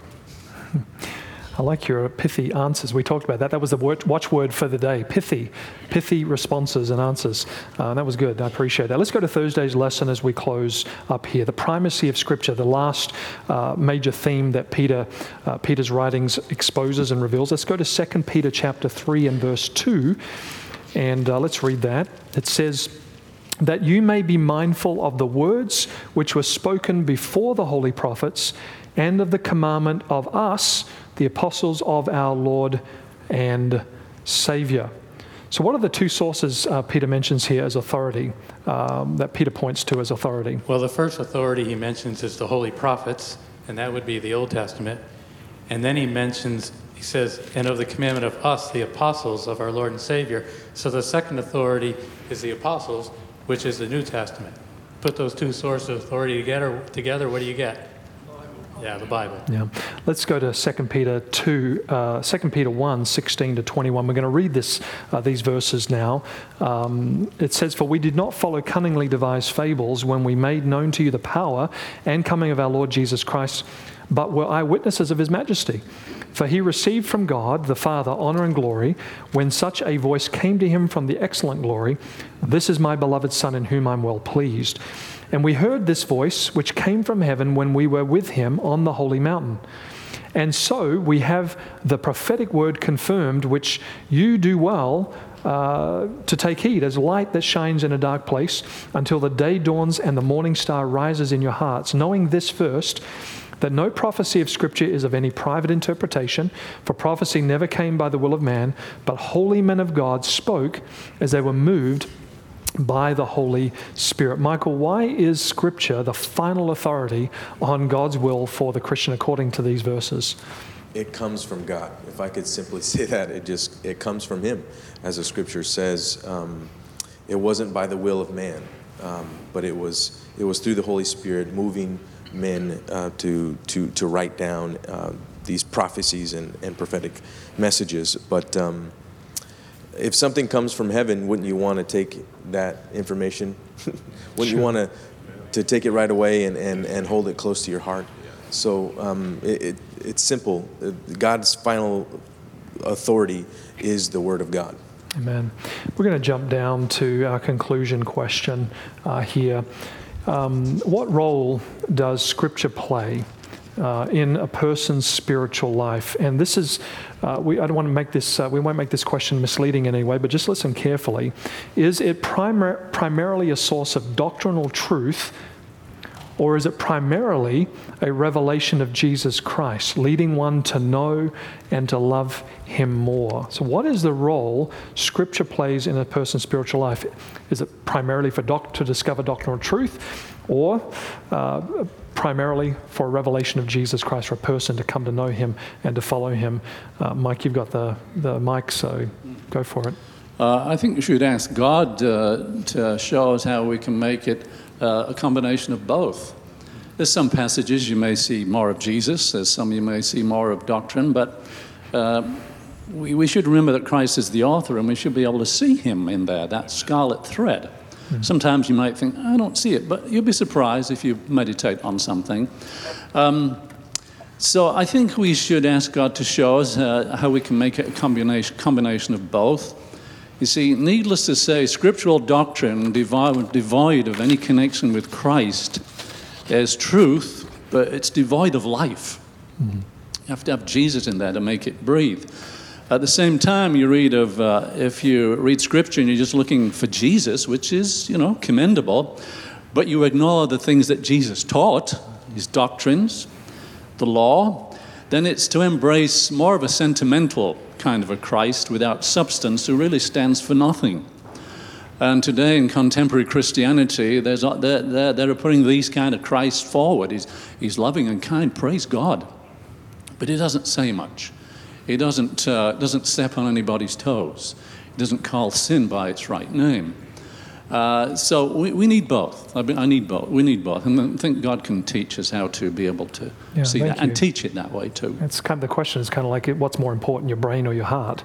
I like your pithy answers. We talked about that. That was the watchword for the day, pithy. Pithy responses and answers. That was good. I appreciate that. Let's go to Thursday's lesson as we close up here. The primacy of Scripture, the last major theme that Peter's writings exposes and reveals. Let's go to 2 Peter chapter 3 and verse 2, and let's read that. It says, that you may be mindful of the words which were spoken before the holy prophets, and of the commandment of us, the apostles of our Lord and Savior. So what are the two sources Peter mentions here as authority, that Peter points to as authority? Well, the first authority he mentions is the holy prophets, and that would be the Old Testament. And then he says, and of the commandment of us, the apostles of our Lord and Savior. So the second authority is the apostles, which is the New Testament. Put those two sources of authority together, what do you get? Yeah, the Bible. Yeah. Let's go to 2 Peter 1, 16 to 21. We're going to read these verses now. It says, for we did not follow cunningly devised fables when we made known to you the power and coming of our Lord Jesus Christ, but were eyewitnesses of his majesty. For he received from God, the Father, honor and glory, when such a voice came to him from the excellent glory, this is my beloved Son in whom I'm well pleased. And we heard this voice which came from heaven when we were with him on the holy mountain. And so we have the prophetic word confirmed, which you do well to take heed as light that shines in a dark place until the day dawns and the morning star rises in your hearts, knowing this first, that no prophecy of Scripture is of any private interpretation, for prophecy never came by the will of man, but holy men of God spoke as they were moved by the Holy Spirit. Michael, why is Scripture the final authority on God's will for the Christian according to these verses? It comes from God. If I could simply say that, it comes from Him. As the Scripture says, it wasn't by the will of man, but it was through the Holy Spirit moving men to write down these prophecies and prophetic messages. But if something comes from heaven, wouldn't you want to take that information? Wouldn't you want to take it right away and hold it close to your heart? So it's simple. God's final authority is the Word of God. Amen. We're going to jump down to our conclusion question here. What role does Scripture play in a person's spiritual life? And this is, I don't want to make this, we won't make this question misleading in any way, but just listen carefully. Is it primarily a source of doctrinal truth, or is it primarily a revelation of Jesus Christ, leading one to know and to love Him more? So what is the role Scripture plays in a person's spiritual life? Is it primarily to discover doctrinal truth, or primarily for a revelation of Jesus Christ, for a person to come to know Him and to follow Him? Mike, you've got the mic, so go for it. I think you should ask God to show us how we can make it a combination of both. There's some passages you may see more of Jesus, there's some you may see more of doctrine, but we should remember that Christ is the author, and we should be able to see Him in there, that scarlet thread. Sometimes you might think, I don't see it, but you'll be surprised if you meditate on something. So I think we should ask God to show us how we can make it a combination of both. You see, needless to say, scriptural doctrine devoid of any connection with Christ is truth, but it's devoid of life. You have to have Jesus in there to make it breathe. At the same time, if you read Scripture and you're just looking for Jesus, which is, commendable, but you ignore the things that Jesus taught, his doctrines, the law, then it's to embrace more of a sentimental kind of a Christ without substance who really stands for nothing. And today in contemporary Christianity, they're putting these kind of Christ forward. He's loving and kind, praise God. But he doesn't say much. He doesn't step on anybody's toes. He doesn't call sin by its right name. So we need both. I need both. We need both. And I think God can teach us how to be able to see that and teach it that way too. It's kind of the question is kind of like what's more important, your brain or your heart?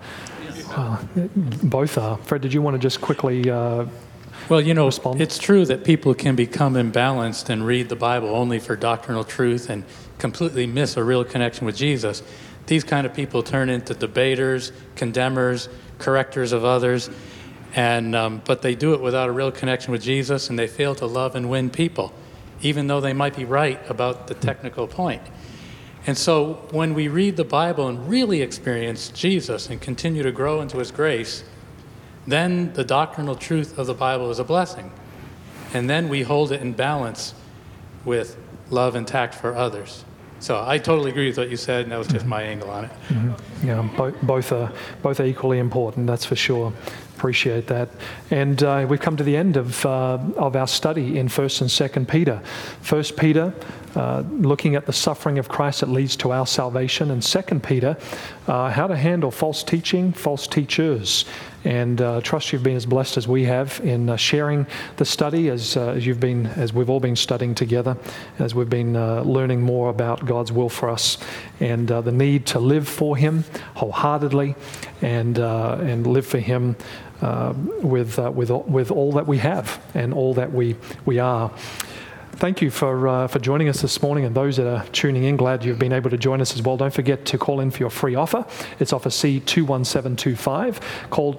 Both are. Fred, did you want to just quickly respond? It's true that people can become imbalanced and read the Bible only for doctrinal truth and completely miss a real connection with Jesus. These kind of people turn into debaters, condemners, correctors of others. But they do it without a real connection with Jesus, and they fail to love and win people, even though they might be right about the technical point. And so when we read the Bible and really experience Jesus and continue to grow into his grace, then the doctrinal truth of the Bible is a blessing. And then we hold it in balance with love and tact for others. So I totally agree with what you said, and that was just my angle on it. Mm-hmm. Yeah, both are equally important, that's for sure. Appreciate that. And we've come to the end of our study in 1 and 2 Peter. 1 Peter, looking at the suffering of Christ that leads to our salvation, and 2 Peter, how to handle false teaching, false teachers. And trust you've been as blessed as we have in sharing the study as we've all been studying together, as we've been learning more about God's will for us and the need to live for Him wholeheartedly and live for Him with all that we have and all that we are. Thank you for joining us this morning, and those that are tuning in, glad you've been able to join us as well. Don't forget to call in for your free offer. It's offer C21725. Call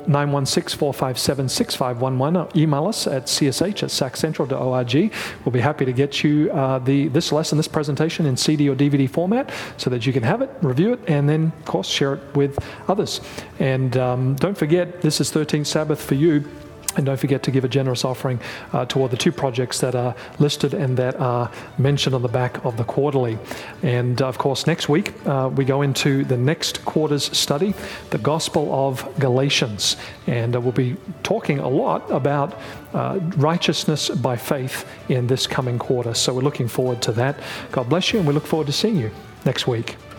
916-457-6511 or email us at csh@saccentral.org. We'll be happy to get you this lesson, this presentation in CD or DVD format so that you can have it, review it, and then, of course, share it with others. And don't forget, this is 13th Sabbath for you. And don't forget to give a generous offering toward the two projects that are listed and that are mentioned on the back of the quarterly. And of course, next week we go into the next quarter's study, the Gospel of Galatians. And we'll be talking a lot about righteousness by faith in this coming quarter. So we're looking forward to that. God bless you, and we look forward to seeing you next week.